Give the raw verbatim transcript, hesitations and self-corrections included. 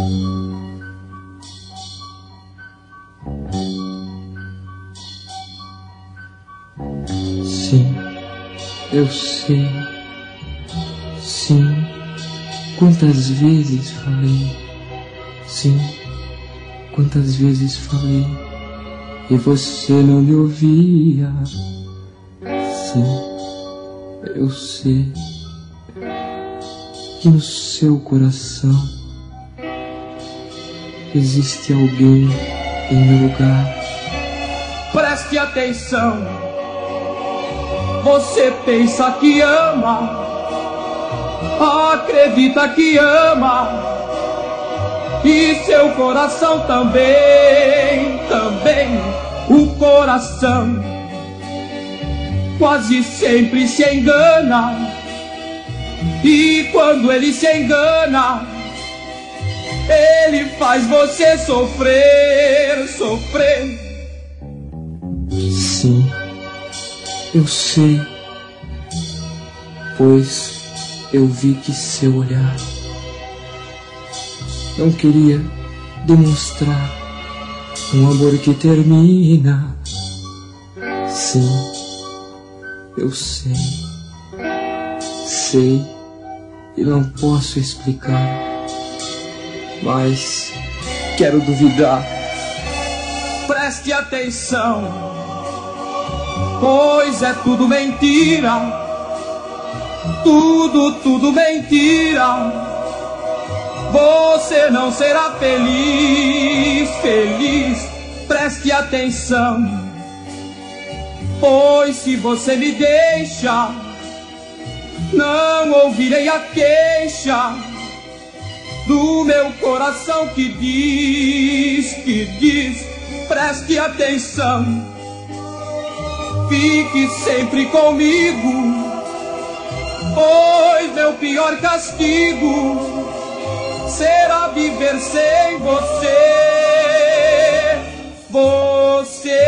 Sim, eu sei. Sim, quantas vezes falei. Sim, quantas vezes falei e você não me ouvia. Sim, eu sei que no seu coração existe alguém em meu lugar. Preste atenção. Você pensa que ama, acredita que ama, e seu coração também, também, o coração quase sempre se engana, e quando ele se engana, ele faz você sofrer, sofrer. Sim, eu sei, pois eu vi que seu olhar não queria demonstrar um amor que termina. Sim, eu sei, sei e não posso explicar, mas quero duvidar. Preste atenção, pois é tudo mentira, tudo, tudo mentira. Você não será feliz, feliz. Preste atenção, pois se você me deixa, não ouvirei a queixa do meu coração que diz, que diz. Preste atenção, fique sempre comigo, pois meu pior castigo será viver sem você, você.